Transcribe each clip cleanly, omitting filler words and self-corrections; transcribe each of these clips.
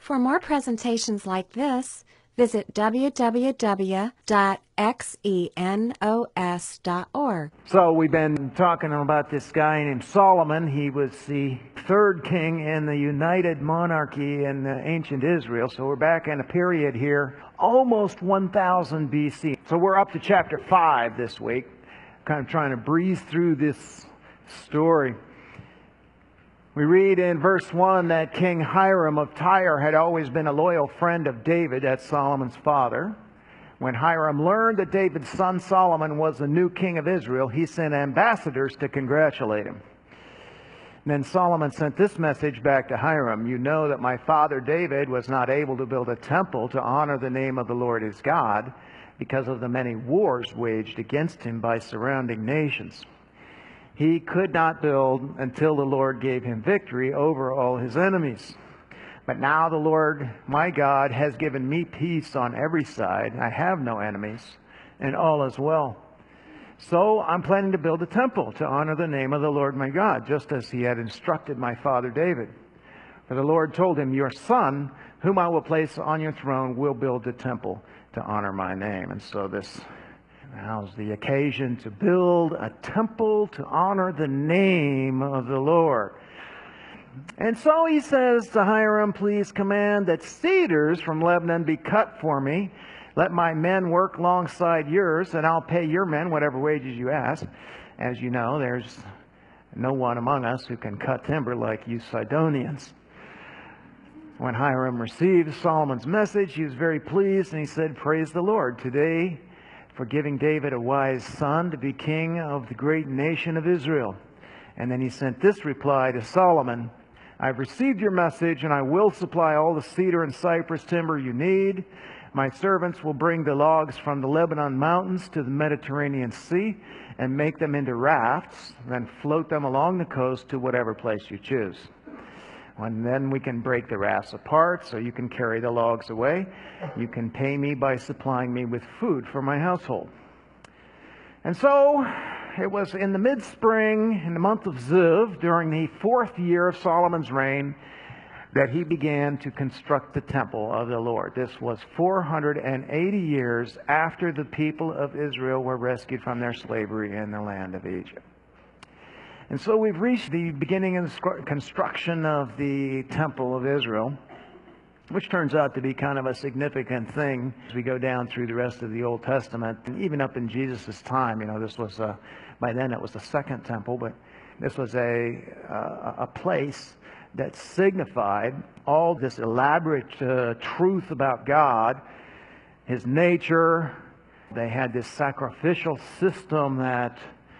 For more presentations like this, visit www.xenos.org. So we've been talking about this guy named Solomon. He was the third king in the united monarchy in ancient Israel. So we're back in a period here, almost 1000 BC. So we're up to chapter 5 this week, kind of trying to breeze through this story. We read in verse 1 that King Hiram of Tyre had always been a loyal friend of David, that's Solomon's father. When Hiram learned that David's son Solomon was the new king of Israel, he sent ambassadors to congratulate him. And then Solomon sent this message back to Hiram: "You know that my father David was not able to build a temple to honor the name of the Lord his God because of the many wars waged against him by surrounding nations. He could not build until the Lord gave him victory over all his enemies. But now the Lord my God has given me peace on every side. I have no enemies, and all is well. So I'm planning to build a temple to honor the name of the Lord my God, just as he had instructed my father David. For the Lord told him, 'Your son, whom I will place on your throne, will build a temple to honor my name.'" And so this now's the occasion to build a temple to honor the name of the Lord. And so he says to Hiram, "Please command that cedars from Lebanon be cut for me. Let my men work alongside yours, and I'll pay your men whatever wages you ask." As you know, there's no one among us who can cut timber like you Sidonians. When Hiram received Solomon's message, he was very pleased, and he said, "Praise the Lord today for giving David a wise son to be king of the great nation of Israel." And then he sent this reply to Solomon: "I've received your message, and I will supply all the cedar and cypress timber you need. My servants will bring the logs from the Lebanon mountains to the Mediterranean Sea and make them into rafts, then float them along the coast to whatever place you choose. And then we can break the rafts apart so you can carry the logs away. You can pay me by supplying me with food for my household." And so it was in the mid-spring, in the month of Ziv, during the 4th year of Solomon's reign, that he began to construct the temple of the Lord. This was 480 years after the people of Israel were rescued from their slavery in the land of Egypt. And so we've reached the beginning of the construction of the Temple of Israel, which turns out to be kind of a significant thing as we go down through the rest of the Old Testament. And even up in Jesus' time, this was, by then it was the second temple, but this was a place that signified all this elaborate truth about God, his nature. They had this sacrificial system that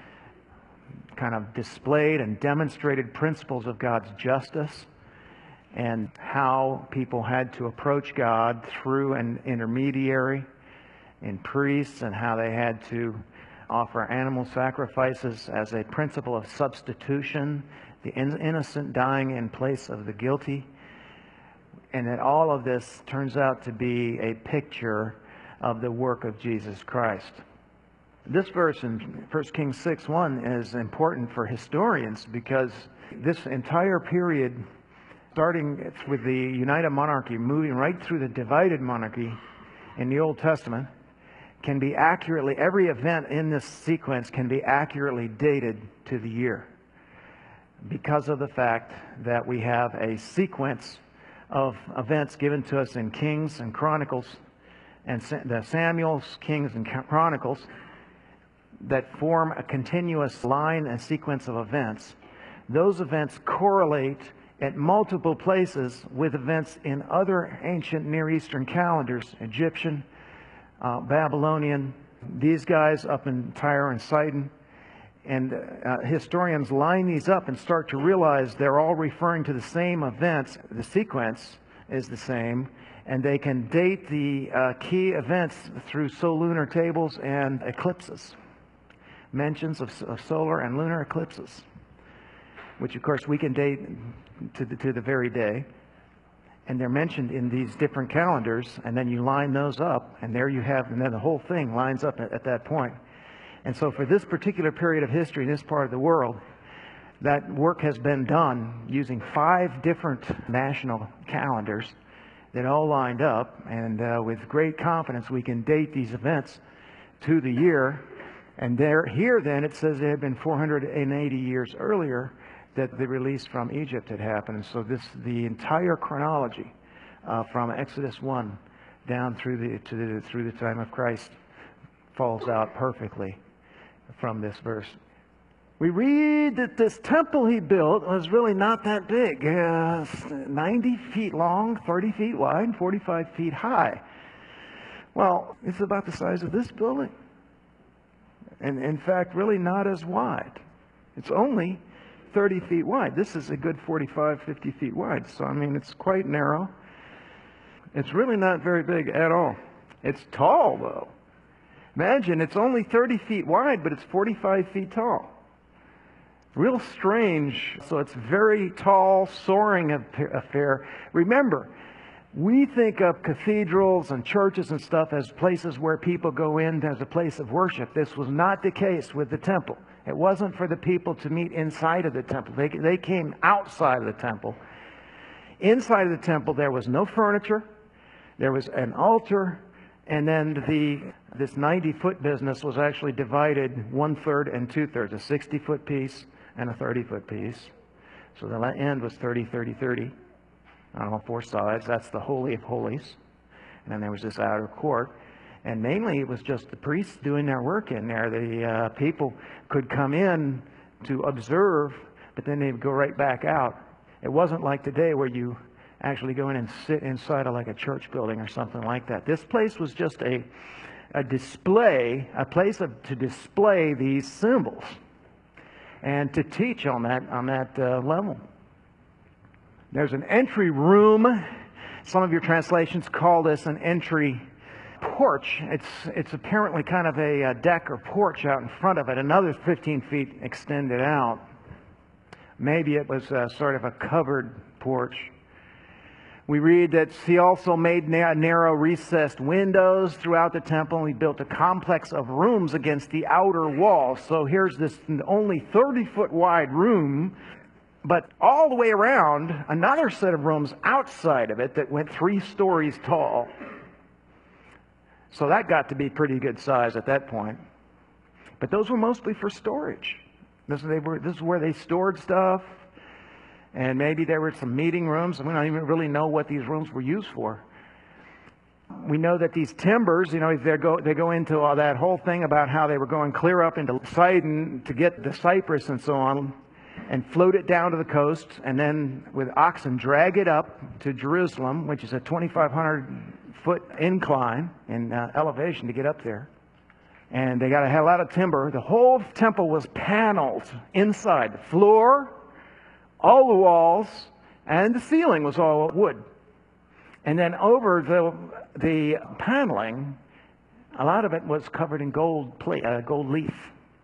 kind of displayed and demonstrated principles of God's justice and how people had to approach God through an intermediary in priests, and how they had to offer animal sacrifices as a principle of substitution, the innocent dying in place of the guilty. And that all of this turns out to be a picture of the work of Jesus Christ. This verse in 1 Kings 6:1 is important for historians, because this entire period, starting with the united monarchy, moving right through the divided monarchy in the Old Testament, can be accurately, every event in this sequence can be accurately dated to the year, because of the fact that we have a sequence of events given to us in Kings and Chronicles, and the Samuel's, Kings, and Chronicles, that form a continuous line and sequence of events. Those events correlate at multiple places with events in other ancient Near Eastern calendars: Egyptian, Babylonian, these guys up in Tyre and Sidon. And historians line these up and start to realize they're all referring to the same events. The sequence is the same, and they can date the key events through solunar tables and eclipses. Mentions of solar and lunar eclipses, which of course we can date to the very day. And they're mentioned in these different calendars, and then you line those up, and there you have, and then the whole thing lines up at that point. And so for this particular period of history in this part of the world, that work has been done using 5 different national calendars that all lined up, and with great confidence we can date these events to the year. And here then it says it had been 480 years earlier that the release from Egypt had happened. So the entire chronology from Exodus 1 down through the time of Christ falls out perfectly from this verse. We read that this temple he built was really not that big. 90 feet long, 30 feet wide, 45 feet high. Well, it's about the size of this building. And in fact, really not as wide. It's only 30 feet wide. This is a good 45, 50 feet wide. So, I mean, it's quite narrow. It's really not very big at all. It's tall, though. Imagine, it's only 30 feet wide, but it's 45 feet tall. Real strange. So it's very tall, soaring affair. Remember, we think of cathedrals and churches and stuff as places where people go in as a place of worship. This was not the case with the temple. It wasn't for the people to meet inside of the temple. They came outside of the temple. Inside of the temple, there was no furniture. There was an altar. And then this 90-foot business was actually divided 1/3 and 2/3, a 60-foot piece and a 30-foot piece. So the end was 30, 30, 30 on all four sides. That's the Holy of Holies. And then there was this outer court. And mainly it was just the priests doing their work in there. The people could come in to observe, but then they'd go right back out. It wasn't like today where you actually go in and sit inside of like a church building or something like that. This place was just a display, a place to display these symbols and to teach on that level. There's an entry room. Some of your translations call this an entry porch. It's apparently kind of a deck or porch out in front of it, another 15 feet extended out. Maybe it was sort of a covered porch. We read that he also made narrow recessed windows throughout the temple, and he built a complex of rooms against the outer wall. So here's this only 30-foot wide room, but all the way around, another set of rooms outside of it that went 3 stories tall. So that got to be pretty good size at that point. But those were mostly for storage. This is where they stored stuff. And maybe there were some meeting rooms. We don't even really know what these rooms were used for. We know that these timbers, they go into all that whole thing about how they were going clear up into Sidon to get the cypress and so on, and float it down to the coast, and then with oxen drag it up to Jerusalem, which is a 2,500-foot incline in elevation to get up there. And they got a lot of timber. The whole temple was paneled inside. The floor, all the walls, and the ceiling was all wood. And then over the paneling, a lot of it was covered in gold leaf.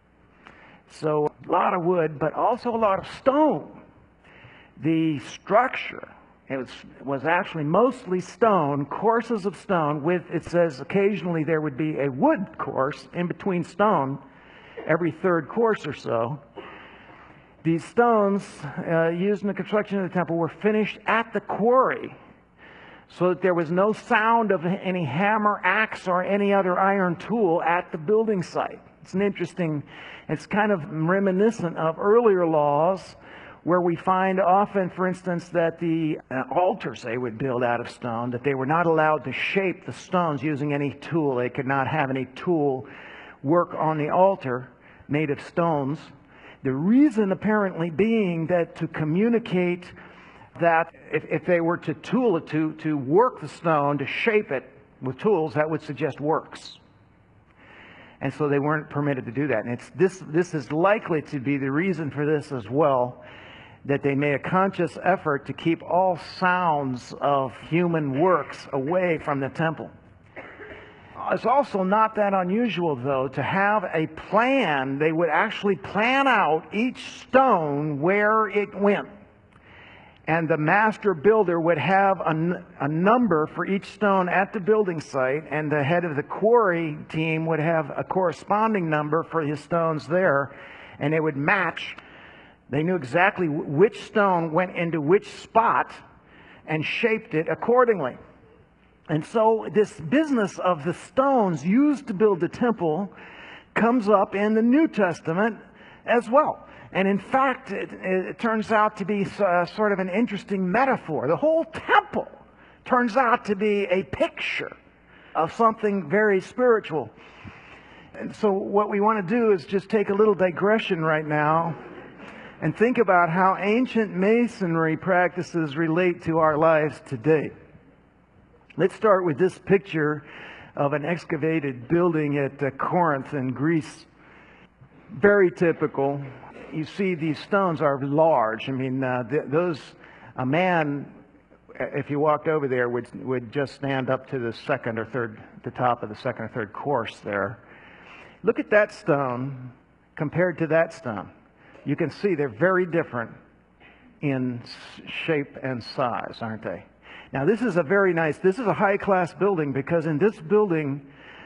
So a lot of wood, but also a lot of stone. The structure, it was actually mostly stone, courses of stone with, it says occasionally there would be a wood course in between stone every 3rd course or so. These stones used in the construction of the temple were finished at the quarry, so that there was no sound of any hammer, axe, or any other iron tool at the building site. It's kind of reminiscent of earlier laws where we find often, for instance, that the altars they would build out of stone, that they were not allowed to shape the stones using any tool. They could not have any tool work on the altar made of stones. The reason apparently being that to communicate that if they were to tool it, to work the stone, to shape it with tools, that would suggest works. And so they weren't permitted to do that. And this is likely to be the reason for this as well, that they made a conscious effort to keep all sounds of human works away from the temple. It's also not that unusual, though, to have a plan. They would actually plan out each stone where it went. And the master builder would have a number for each stone at the building site, and the head of the quarry team would have a corresponding number for his stones there, and it would match. They knew exactly which stone went into which spot and shaped it accordingly. And so this business of the stones used to build the temple comes up in the New Testament as well. And in fact, it turns out to be sort of an interesting metaphor. The whole temple turns out to be a picture of something very spiritual. And so what we want to do is just take a little digression right now and think about how ancient masonry practices relate to our lives today. Let's start with this picture of an excavated building at Corinth in Greece. Very typical. You see these stones are large. I mean, a man, if you walked over there, would just stand up to the top of the second or third course there. Look at that stone compared to that stone. You can see they're very different in shape and size, aren't they? Now this is a high-class building, because in this building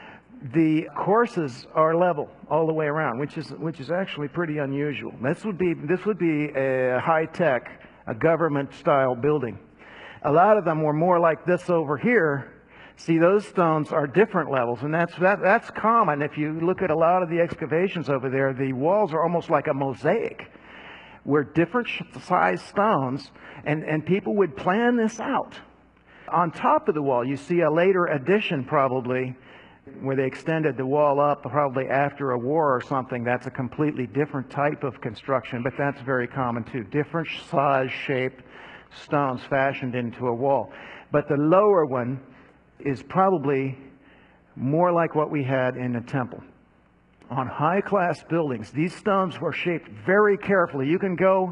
the courses are level all the way around, which is actually pretty unusual. This would be a high-tech, a government-style building. A lot of them were more like this over here. See, those stones are different levels, and that's common. If you look at a lot of the excavations over there, the walls are almost like a mosaic, where different size stones, and people would plan this out. On top of the wall, you see a later addition probably, where they extended the wall up probably after a war or something. That's a completely different type of construction, but that's very common too. Different size, shape stones fashioned into a wall. But the lower one is probably more like what we had in the temple. On high-class buildings, these stones were shaped very carefully. You can go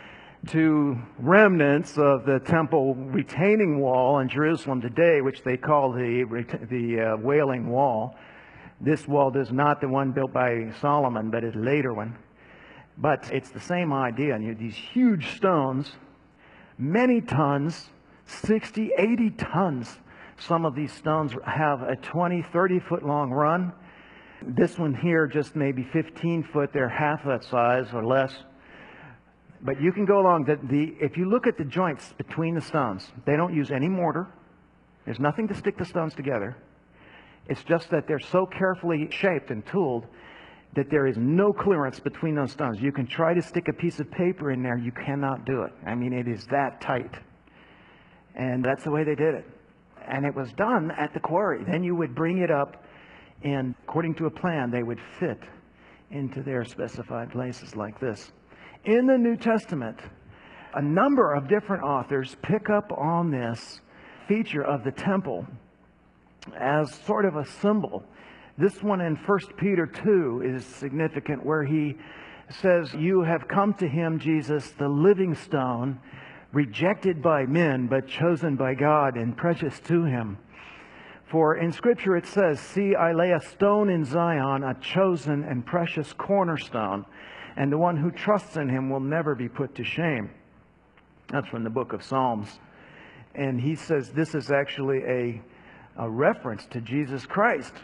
to remnants of the temple retaining wall in Jerusalem today, which they call the Wailing Wall. This wall is not the one built by Solomon, but it's a later one. But it's the same idea. And you have these huge stones, many tons, 60, 80 tons. Some of these stones have a 20, 30-foot long run. This one here just maybe 15 foot. They're half that size or less. But you can go along. If you look at the joints between the stones, they don't use any mortar. There's nothing to stick the stones together. It's just that they're so carefully shaped and tooled that there is no clearance between those stones. You can try to stick a piece of paper in there. You cannot do it. I mean, it is that tight. And that's the way they did it. And it was done at the quarry. Then you would bring it up, and according to a plan, they would fit into their specified places like this. In the New Testament, a number of different authors pick up on this feature of the temple as sort of a symbol. This one in 1 Peter 2 is significant, where he says, "You have come to him, Jesus, the living stone, rejected by men, but chosen by God and precious to him. For in Scripture it says, 'See, I lay a stone in Zion, a chosen and precious cornerstone, and the one who trusts in him will never be put to shame.'" That's from the book of Psalms. And he says this is actually a reference to Jesus Christ.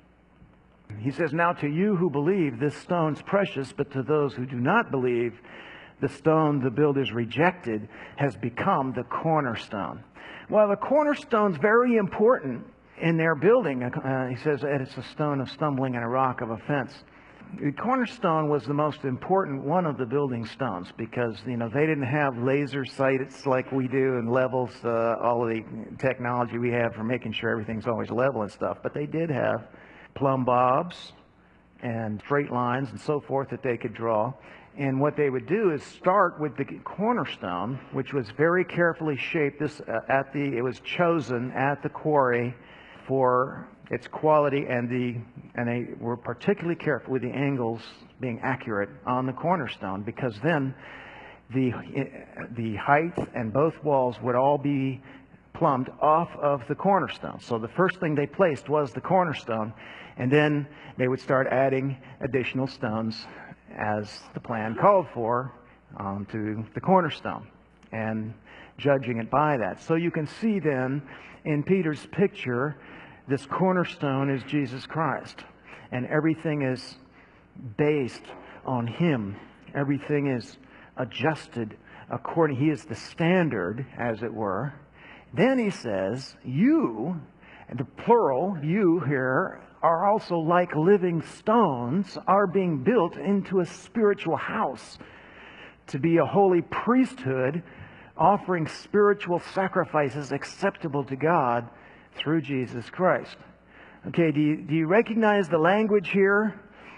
He says, "Now to you who believe, this stone's precious, but to those who do not believe, the stone the builders rejected has become the cornerstone." Well, the cornerstone's very important in their building. He says it's a stone of stumbling and a rock of offense. The cornerstone was the most important one of the building stones, because they didn't have laser sights like we do, and levels, all of the technology we have for making sure everything's always level and stuff. But they did have plumb bobs and straight lines and so forth that they could draw. And what they would do is start with the cornerstone, which was very carefully shaped. It was chosen at the quarry for its quality, and they were particularly careful with the angles being accurate on the cornerstone, because then the height and both walls would all be plumbed off of the cornerstone. So the first thing they placed was the cornerstone, and then they would start adding additional stones as the plan called for onto the cornerstone, and judging it by that. So you can see then in Peter's picture, this cornerstone is Jesus Christ, and everything is based on him. Everything is adjusted according. He is the standard, as it were. Then he says, you the plural, you here, are also like living stones, are being built into a spiritual house to be a holy priesthood, offering spiritual sacrifices acceptable to God through Jesus Christ. Okay, do you recognize the language here?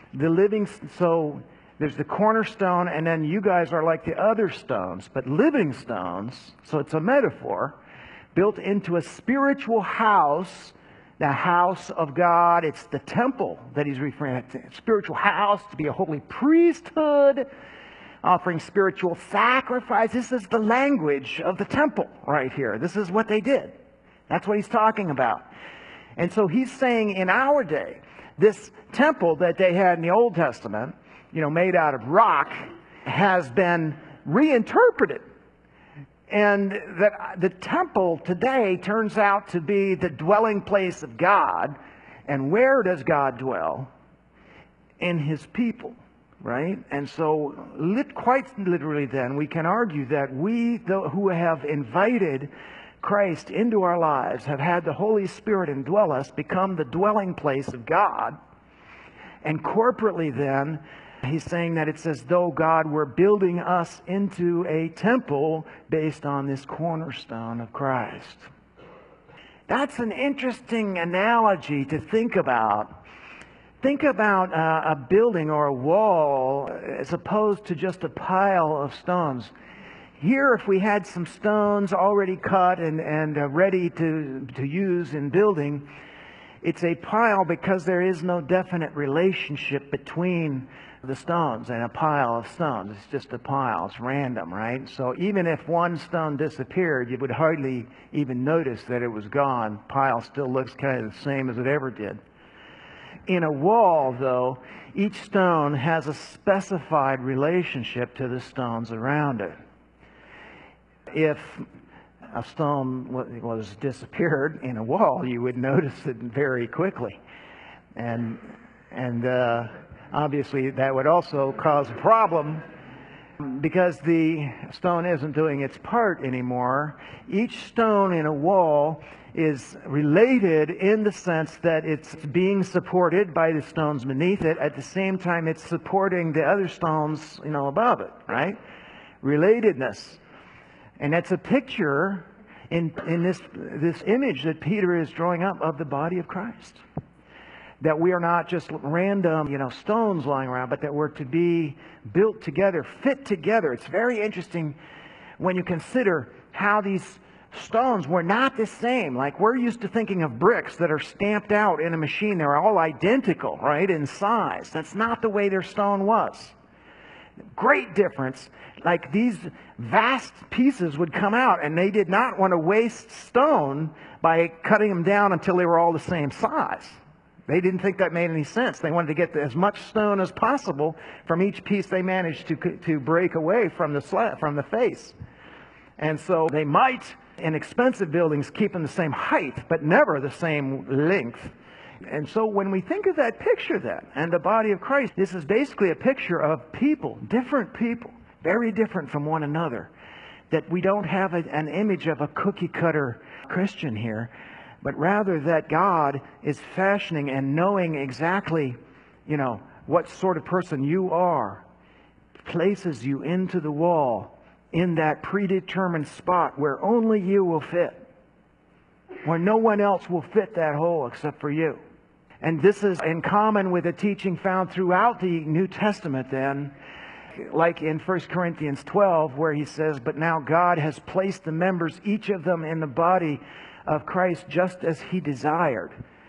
So there's the cornerstone, and then you guys are like the other stones, but living stones, so it's a metaphor, built into a spiritual house, the house of God. It's the temple that he's referring to. Spiritual house, to be a holy priesthood, offering spiritual sacrifice. This is the language of the temple right here. This is what they did. That's what he's talking about. And so he's saying in our day, this temple that they had in the Old Testament, made out of rock, has been reinterpreted. And that the temple today turns out to be the dwelling place of God. And where does God dwell? In his people, right? And so quite literally then, we can argue that we who have invited Christ into our lives, have had the Holy Spirit indwell us, become the dwelling place of God. And corporately then, he's saying that it's as though God were building us into a temple based on this cornerstone of Christ. That's an interesting analogy to think about. Think about a building or a wall as opposed to just a pile of stones. Here, if we had some stones already cut and ready to use in building, it's a pile because there is no definite relationship between the stones and a pile of stones. It's just a pile. It's random, right? So even if one stone disappeared, you would hardly even notice that it was gone. Pile still looks kind of the same as it ever did. In a wall, though, each stone has a specified relationship to the stones around it. If a stone was disappeared in a wall, you would notice it very quickly. And obviously that would also cause a problem because the stone isn't doing its part anymore. Each stone in a wall is related in the sense that it's being supported by the stones beneath it. At the same time, it's supporting the other stones, above it, right? Relatedness. And that's a picture in this image that Peter is drawing up of the body of Christ. That we are not just random, stones lying around, but that we're to be built together, fit together. It's very interesting when you consider how these stones were not the same. Like we're used to thinking of bricks that are stamped out in a machine. They're all identical, right, in size. That's not the way their stone was. Great difference. Like these vast pieces would come out, and they did not want to waste stone by cutting them down until they were all the same size. They didn't think that made any sense. They wanted to get as much stone as possible from each piece they managed to break away from the face. And so they might, in expensive buildings, keep them the same height, but never the same length. And so when we think of that picture then, and the body of Christ, this is basically a picture of people, different people, very different from one another. That we don't have an image of a cookie cutter Christian here, but rather that God is fashioning and knowing exactly, what sort of person you are, places you into the wall in that predetermined spot where only you will fit, where no one else will fit that hole except for you. And this is in common with a teaching found throughout the New Testament then, like in 1 Corinthians 12, where he says, "But now God has placed the members, each of them in the body of Christ, just as he desired."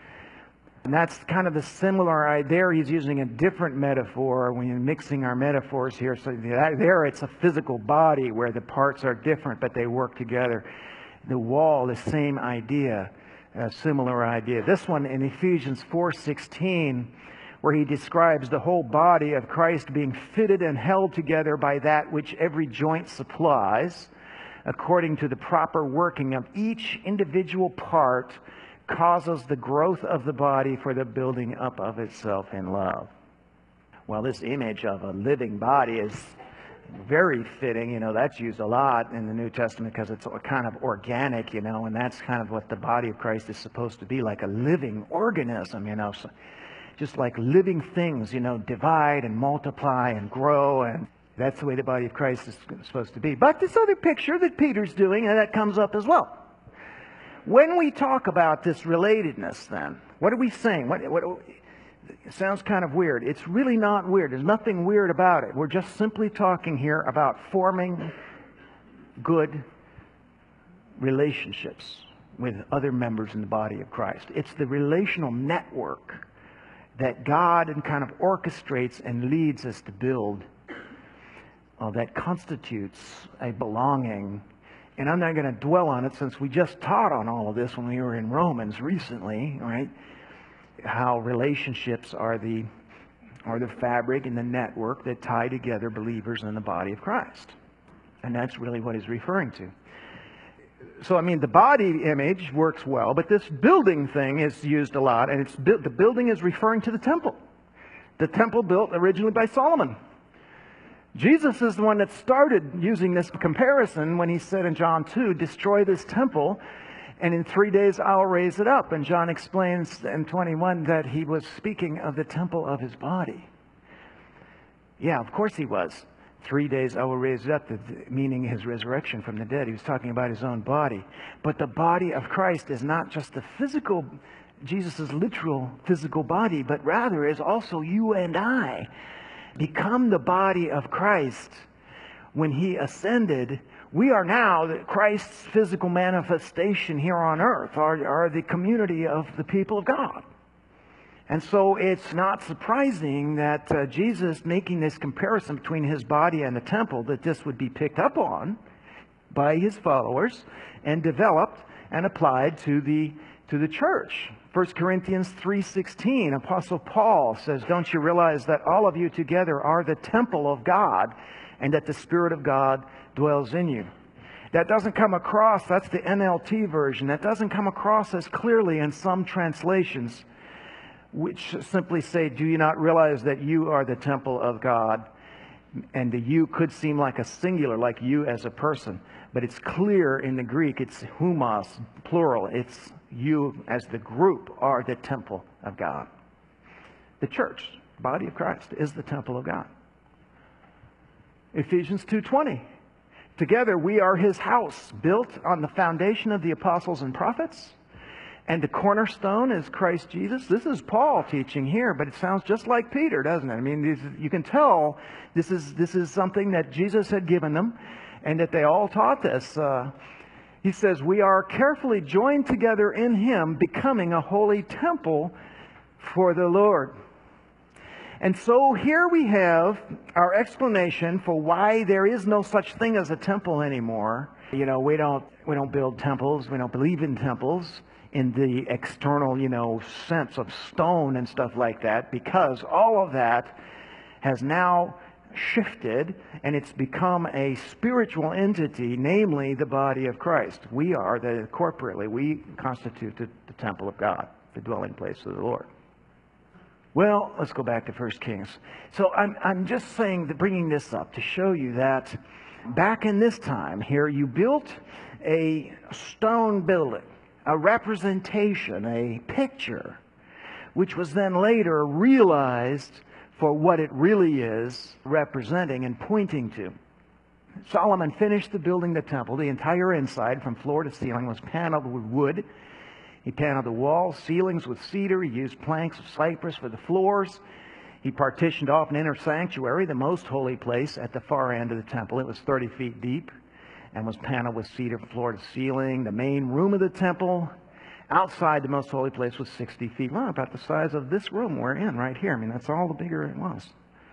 And that's kind of the similar idea. There he's using a different metaphor when you're mixing our metaphors here. So there it's a physical body where the parts are different, but they work together. The wall, the same idea. A similar idea. This one in Ephesians 4:16, where he describes the whole body of Christ being fitted and held together by that which every joint supplies, according to the proper working of each individual part, causes the growth of the body for the building up of itself in love. Well, this image of a living body is Very fitting, that's used a lot in the New Testament because it's kind of organic, and that's kind of what the body of Christ is supposed to be, like a living organism, so just like living things, divide and multiply and grow, and that's the way the body of Christ is supposed to be. But this other picture that Peter's doing, and that comes up as well. When we talk about this relatedness, then, what are we saying? It sounds kind of weird. It's really not weird. There's nothing weird about it. We're just simply talking here about forming good relationships with other members in the body of Christ. It's the relational network that God kind of orchestrates and leads us to build that constitutes a belonging. And I'm not going to dwell on it since we just taught on all of this when we were in Romans recently, right? How relationships are the fabric and the network that tie together believers in the body of Christ. And that's really what he's referring to. So, the body image works well, but this building thing is used a lot, and the building is referring to the temple. The temple built originally by Solomon. Jesus is the one that started using this comparison when he said in John 2, destroy this temple, and in 3 days I'll raise it up. And John explains in 21 that he was speaking of the temple of his body. Yeah, of course he was. 3 days I will raise it up, meaning his resurrection from the dead. He was talking about his own body. But the body of Christ is not just the physical, Jesus' literal physical body, but rather is also you and I. Become the body of Christ. When he ascended, we are now Christ's physical manifestation here on earth, are the community of the people of God. And so it's not surprising that Jesus, making this comparison between his body and the temple, that this would be picked up on by his followers and developed and applied to the church. 1 Corinthians 3:16, Apostle Paul says, don't you realize that all of you together are the temple of God and that the Spirit of God dwells in you? That doesn't come across, that's the NLT version, that doesn't come across as clearly in some translations, which simply say, do you not realize that you are the temple of God? And the you could seem like a singular, like you as a person. But it's clear in the Greek, it's humos, plural. It's you as the group are the temple of God. The church, body of Christ, is the temple of God. Ephesians 2:20. Together we are his house, built on the foundation of the apostles and prophets. And the cornerstone is Christ Jesus. This is Paul teaching here, but it sounds just like Peter, doesn't it? You can tell this is something that Jesus had given them and that they all taught this. He says, we are carefully joined together in him, becoming a holy temple for the Lord. And so here we have our explanation for why there is no such thing as a temple anymore. We don't build temples. We don't believe in temples in the external, sense of stone and stuff like that, because all of that has now shifted and it's become a spiritual entity, namely the body of Christ. We constitute the temple of God, the dwelling place of the Lord. Well, let's go back to 1 Kings. So I'm just bringing this up to show you that back in this time here, you built a stone building, a representation, a picture, which was then later realized for what it really is representing and pointing to. Solomon finished building the temple. The entire inside, from floor to ceiling, was paneled with wood. He paneled the walls, ceilings with cedar. He used planks of cypress for the floors. He partitioned off an inner sanctuary, the most holy place, at the far end of the temple. It was 30 feet deep and was paneled with cedar from floor to ceiling. The main room of the temple, outside the most holy place, was 60 feet long, about the size of this room we're in right here. That's all the bigger it was.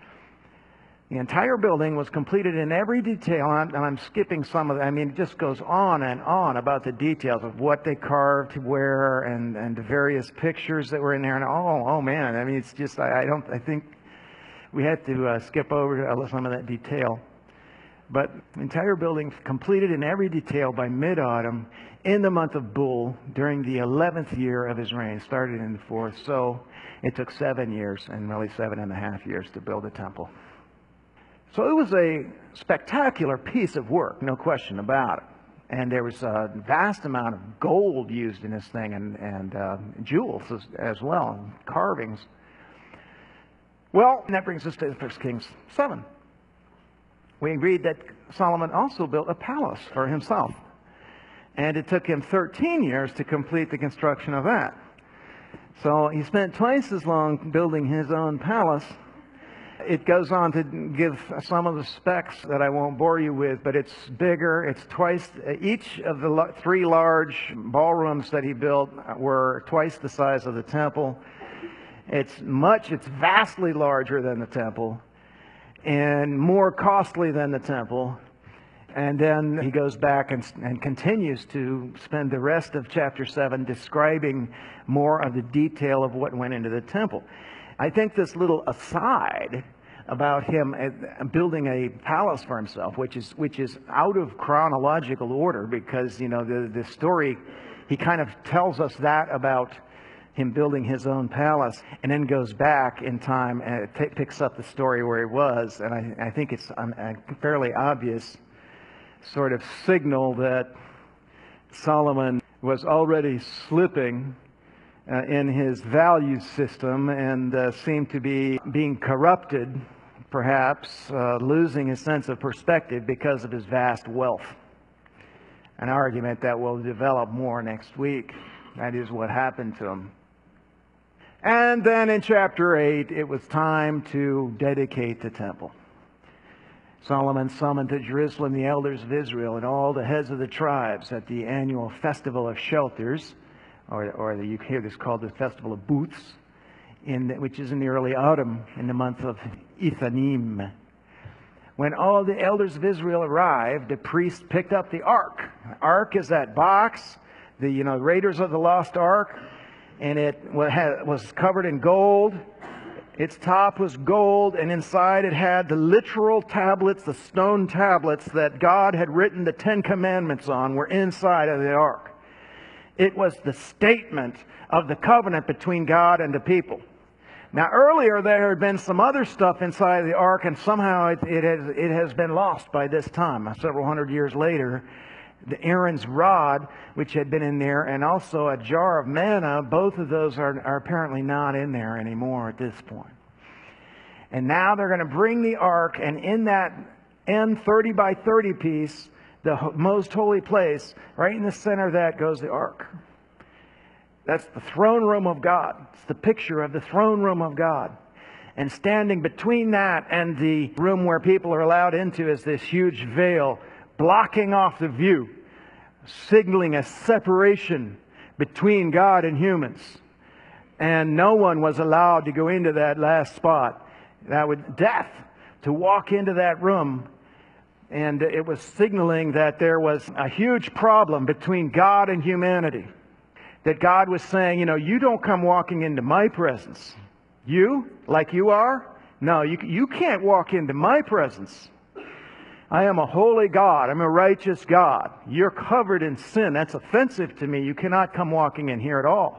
The entire building was completed in every detail, and I'm skipping some of it. It just goes on and on about the details of what they carved where and the various pictures that were in there. And oh man, it's just, I think we had to skip over some of that detail. But the entire building completed in every detail by mid-autumn in the month of Bul during the 11th year of his reign. Started in the 4th, so it took 7 years and really 7.5 years to build a temple. So it was a spectacular piece of work, no question about it. And there was a vast amount of gold used in this thing, and jewels as well, carvings. Well, and that brings us to 1 Kings 7. We read that Solomon also built a palace for himself. And it took him 13 years to complete the construction of that. So he spent twice as long building his own palace. It goes on to give some of the specs that I won't bore you with, but it's bigger. It's twice, each of the three large ballrooms that he built were twice the size of the temple. It's vastly larger than the temple and more costly than the temple. And then he goes back and continues to spend the rest of chapter 7 describing more of the detail of what went into the temple. I think this little aside about him building a palace for himself, which is out of chronological order, because the story, he kind of tells us that about him building his own palace, and then goes back in time and picks up the story where he was. And I think it's a fairly obvious sort of signal that Solomon was already slipping in his value system and seemed to be being corrupted, perhaps losing his sense of perspective because of his vast wealth. An argument that will develop more next week. That is what happened to him. And then in chapter 8, it was time to dedicate the temple. Solomon summoned to Jerusalem the elders of Israel and all the heads of the tribes at the annual festival of shelters, or you hear this called the Festival of Booths, which is in the early autumn in the month of Ethanim. When all the elders of Israel arrived, the priest picked up the ark. The ark is that box, the Raiders of the Lost Ark, and it was covered in gold. Its top was gold, and inside it had the literal tablets, the stone tablets that God had written the Ten Commandments on, were inside of the ark. It was the statement of the covenant between God and the people. Now, earlier there had been some other stuff inside the ark, and somehow it has been lost by this time. Several hundred years later, Aaron's rod, which had been in there, and also a jar of manna, both of those are apparently not in there anymore at this point. And now they're going to bring the ark, and in that end 30 by 30 piece, the most holy place, right in the center of that goes the ark. That's the throne room of God. It's the picture of the throne room of God. And standing between that and the room where people are allowed into is this huge veil, blocking off the view, signaling a separation between God and humans. And no one was allowed to go into that last spot. That would death to walk into that room. And it was signaling that there was a huge problem between God and humanity. That God was saying, you don't come walking into my presence. You, like you are? No, you can't walk into my presence. I am a holy God. I'm a righteous God. You're covered in sin. That's offensive to me. You cannot come walking in here at all.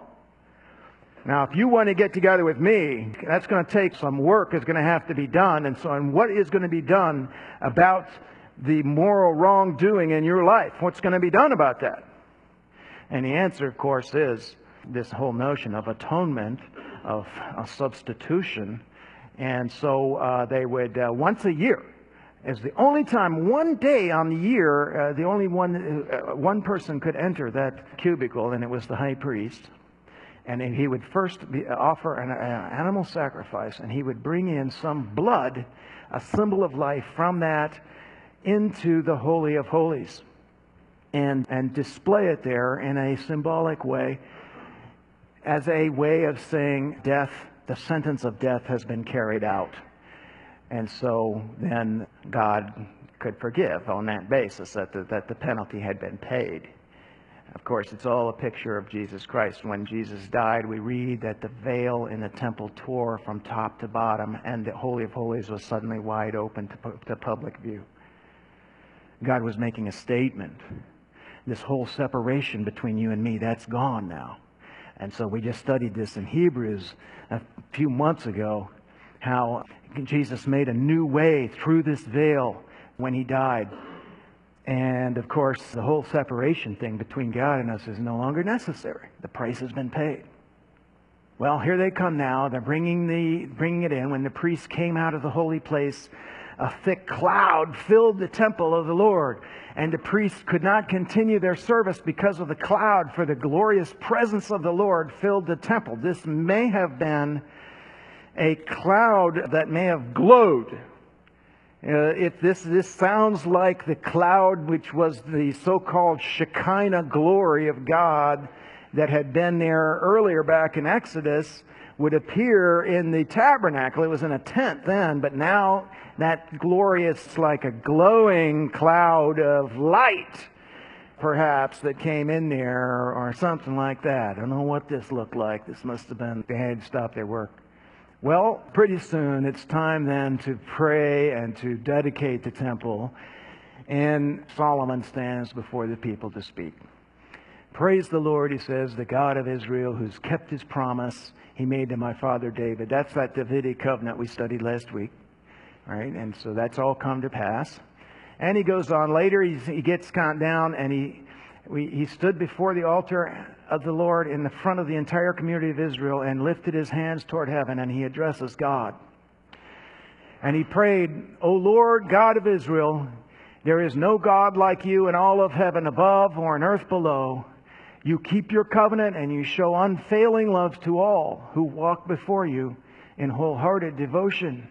Now, if you want to get together with me, that's going to take some work that's going to have to be done. And what is going to be done about the moral wrongdoing in your life? What's going to be done about that? And the answer, of course, is this whole notion of atonement, of a substitution. And so they would, once a year, is the only time, one day on the year, the only one person could enter that cubicle, and it was the high priest. And he would first offer an animal sacrifice, and he would bring in some blood, a symbol of life, from that into the Holy of Holies, and display it there in a symbolic way, as a way of saying death, the sentence of death has been carried out. And so then God could forgive on that basis, that the penalty had been paid. Of course, it's all a picture of Jesus Christ. When Jesus died, we read that the veil in the temple tore from top to bottom, and the Holy of Holies was suddenly wide open to public view. God was making a statement. This whole separation between you and me, that's gone now. And so we just studied this in Hebrews a few months ago, how Jesus made a new way through this veil when He died. And of course, the whole separation thing between God and us is no longer necessary. The price has been paid. Well, here they come now. They're bringing it in. When the priests came out of the holy place, a thick cloud filled the temple of the Lord. And the priests could not continue their service because of the cloud, for the glorious presence of the Lord filled the temple. This may have been a cloud that may have glowed. If this sounds like the cloud which was the so-called Shekinah glory of God that had been there earlier back in Exodus, would appear in the tabernacle. It was in a tent then, but now that glory is like a glowing cloud of light, perhaps, that came in there or something like that. I don't know what this looked like. This must have been, they had to stop their work. Well, pretty soon it's time then to pray and to dedicate the temple. And Solomon stands before the people to speak. Praise the Lord, he says, the God of Israel, who's kept His promise He made to my father David. That's that Davidic covenant we studied last week. All right, and so that's all come to pass. And he goes on later, he gets down and he stood before the altar of the Lord in the front of the entire community of Israel and lifted his hands toward heaven, and he addresses God. And he prayed, O Lord, God of Israel, there is no God like you in all of heaven above or in earth below. You keep your covenant and you show unfailing love to all who walk before you in wholehearted devotion.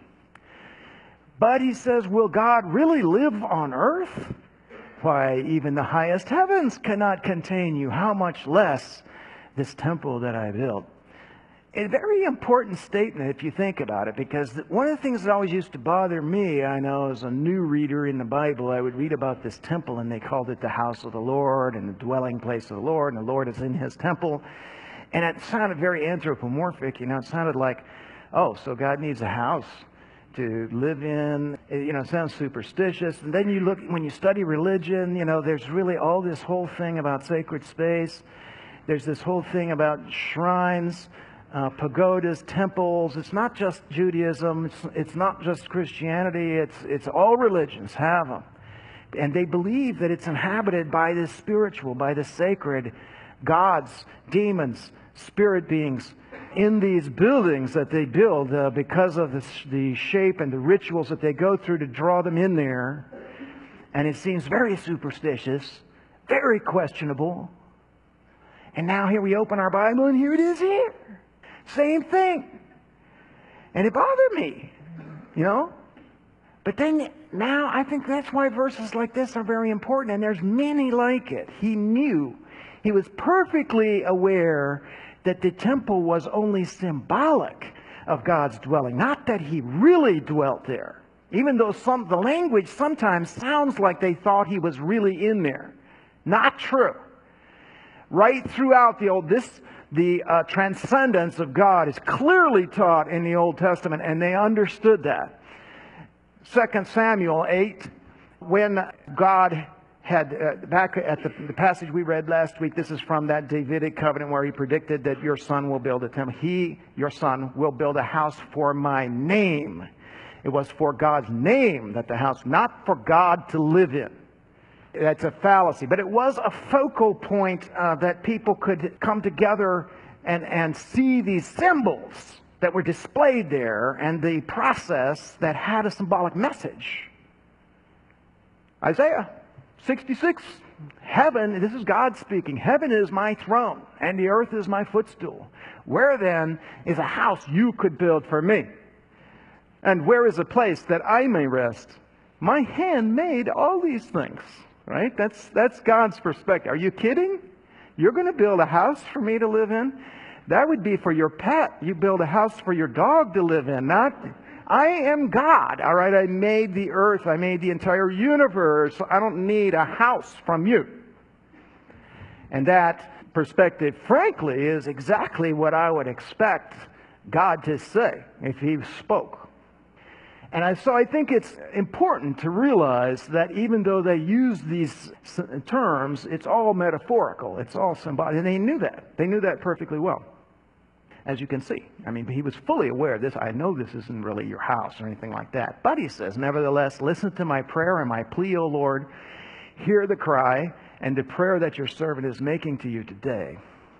But he says, will God really live on earth? Why, even the highest heavens cannot contain you. How much less this temple that I built? A very important statement if you think about it, because one of the things that always used to bother me, I know as a new reader in the Bible, I would read about this temple and they called it the house of the Lord and the dwelling place of the Lord, and the Lord is in His temple. And it sounded very anthropomorphic, it sounded like, oh, so God needs a house to live in. It sounds superstitious. And then you look, when you study religion, there's really all this whole thing about sacred space. There's this whole thing about shrines, pagodas, temples. It's not just Judaism. It's not just Christianity. It's all religions have them. And they believe that it's inhabited by the spiritual, by the sacred gods, demons, spirit beings in these buildings that they build because of the shape and the rituals that they go through to draw them in there. And it seems very superstitious, very questionable. And now here we open our Bible and here it is here. Same thing. And it bothered me, But then now I think that's why verses like this are very important. And there's many like it. He knew. He was perfectly aware that the temple was only symbolic of God's dwelling, not that He really dwelt there. Even though the language sometimes sounds like they thought He was really in there. Not true. Right throughout the transcendence of God is clearly taught in the Old Testament, and they understood that. 2 Samuel 8, when God had, back at the passage we read last week, this is from that Davidic covenant where He predicted that your son will build a temple. Your son, will build a house for my name. It was for God's name that the house, not for God to live in. That's a fallacy. But it was a focal point that people could come together and see these symbols that were displayed there and the process that had a symbolic message. Isaiah 66, heaven, this is God speaking, heaven is my throne and the earth is my footstool. Where then is a house you could build for me? And where is a place that I may rest? My hand made all these things. Right? That's God's perspective. Are you kidding? You're going to build a house for me to live in? That would be for your pet. You build a house for your dog to live in, not... I am God, all right? I made the earth. I made the entire universe. I don't need a house from you. And that perspective, frankly, is exactly what I would expect God to say if He spoke. And so I think it's important to realize that even though they use these terms, it's all metaphorical. It's all symbolic. And they knew that. They knew that perfectly well. as you can see. I mean, he was fully aware of this. I know this isn't really your house or anything like that. But he says, nevertheless, listen to my prayer and my plea, O Lord. Hear the cry and the prayer that your servant is making to you today.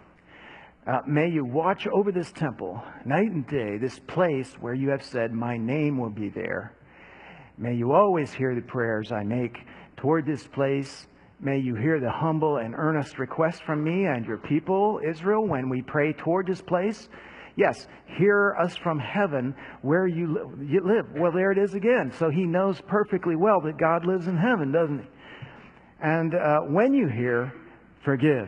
May you watch over this temple night and day, this place where you have said, my name will be there. May you always hear the prayers I make toward this place. May you hear the humble and earnest request from me and your people, Israel, when we pray toward this place. Yes, hear us from heaven where you live. Well, there it is again. So he knows perfectly well that God lives in heaven, doesn't he? And when you hear, forgive.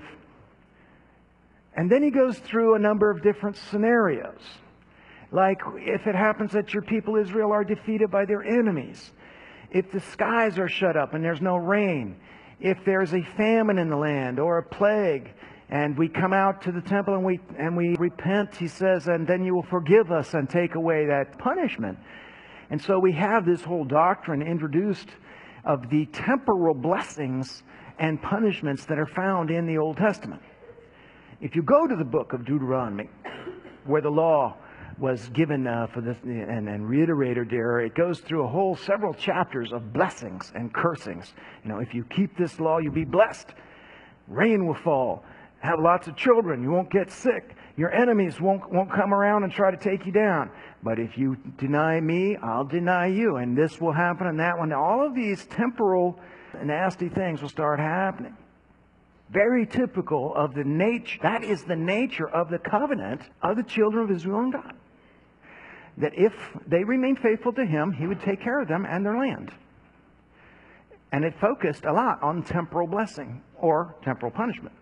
And then he goes through a number of different scenarios. Like if it happens that your people Israel are defeated by their enemies. If the skies are shut up and there's no rain. If there's a famine in the land or a plague. And we come out to the temple and we repent, he says, and then you will forgive us and take away that punishment. And so we have this whole doctrine introduced of the temporal blessings and punishments that are found in the Old Testament. If you go to the book of Deuteronomy, where the law was given for this and reiterated there, it goes through several chapters of blessings and cursings. You know, if you keep this law, you'll be blessed. Rain will fall. Have lots of children. You won't get sick. Your enemies won't come around and try to take you down. But if you deny me, I'll deny you. And this will happen and that one. All of these temporal nasty things will start happening. Very typical of the nature. That is the nature of the covenant of the children of Israel and God. That if they remain faithful to him, he would take care of them and their land. And it focused a lot on temporal blessing or temporal punishment.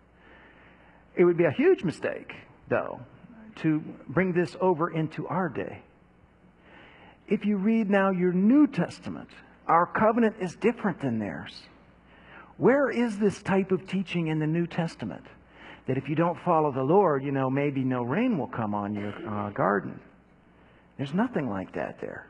It would be a huge mistake, though, to bring this over into our day. If you read now your New Testament, our covenant is different than theirs. Where is this type of teaching in the New Testament? That if you don't follow the Lord, maybe no rain will come on your garden. There's nothing like that there.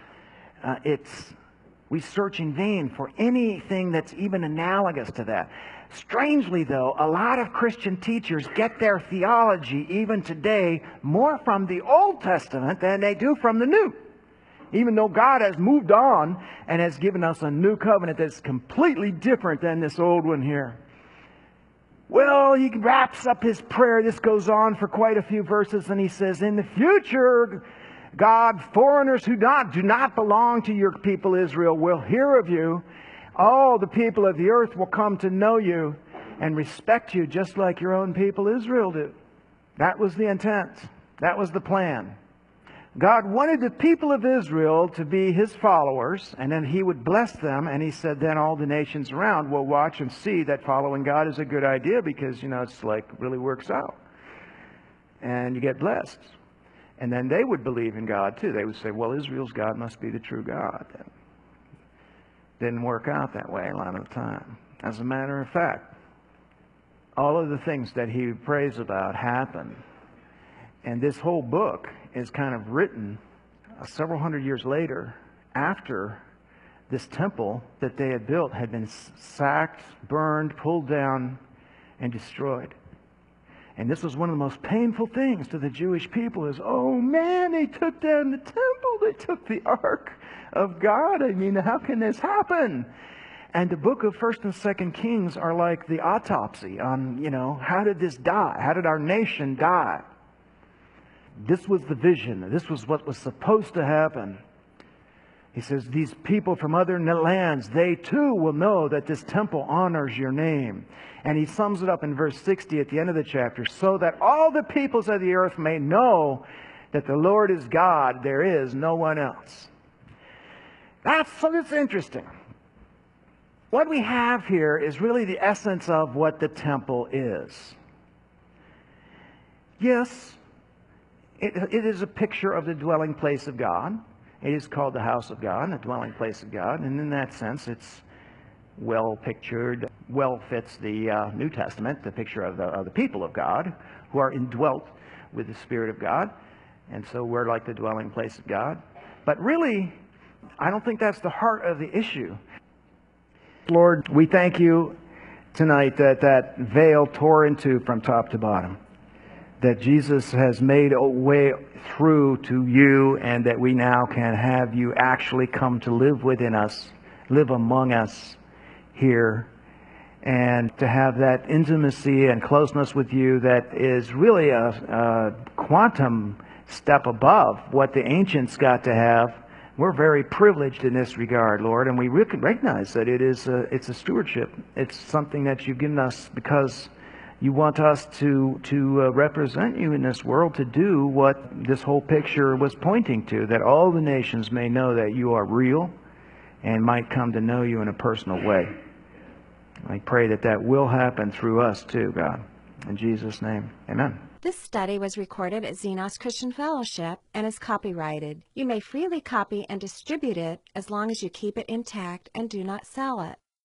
We search in vain for anything that's even analogous to that. Strangely, though, a lot of Christian teachers get their theology, even today, more from the Old Testament than they do from the New. Even though God has moved on and has given us a new covenant that's completely different than this old one here. Well, he wraps up his prayer. This goes on for quite a few verses, and he says, in the future, God, foreigners who do not belong to your people Israel will hear of you. All the people of the earth will come to know you and respect you just like your own people Israel do. That was the intent. That was the plan. God wanted the people of Israel to be his followers, and then he would bless them, and he said then all the nations around will watch and see that following God is a good idea because, it's like really works out. And you get blessed. And then they would believe in God too. They would say, well, Israel's God must be the true God. Didn't work out that way a lot of the time. As a matter of fact, all of the things that he prays about happen. And this whole book is kind of written several hundred years later after this temple that they had built had been sacked, burned, pulled down, and destroyed. And this was one of the most painful things to the Jewish people is, oh man, they took down the temple. They took the Ark of God. I mean, how can this happen? And the book of 1st and 2nd Kings are like the autopsy on, how did this die? How did our nation die? This was the vision. This was what was supposed to happen. He says, these people from other lands, they too will know that this temple honors your name. And he sums it up in verse 60 at the end of the chapter, so that all the peoples of the earth may know that the Lord is God, there is no one else. That's interesting. What we have here is really the essence of what the temple is. Yes, it is a picture of the dwelling place of God. It is called the house of God, the dwelling place of God. And in that sense, it's well pictured, well fits the New Testament, the picture of the people of God who are indwelt with the Spirit of God. And so we're like the dwelling place of God. But really, I don't think that's the heart of the issue. Lord, we thank you tonight that that veil tore in two from top to bottom. that Jesus has made a way through to you, and that we now can have you actually come to live within us, live among us here, and to have that intimacy and closeness with you that is really a quantum step above what the ancients got to have. We're very privileged in this regard, Lord, and we recognize that it's a stewardship. It's something that you've given us because you want us to represent you in this world, to do what this whole picture was pointing to, that all the nations may know that you are real and might come to know you in a personal way. I pray that that will happen through us too, God. In Jesus' name, amen. This study was recorded at Xenos Christian Fellowship and is copyrighted. You may freely copy and distribute it as long as you keep it intact and do not sell it.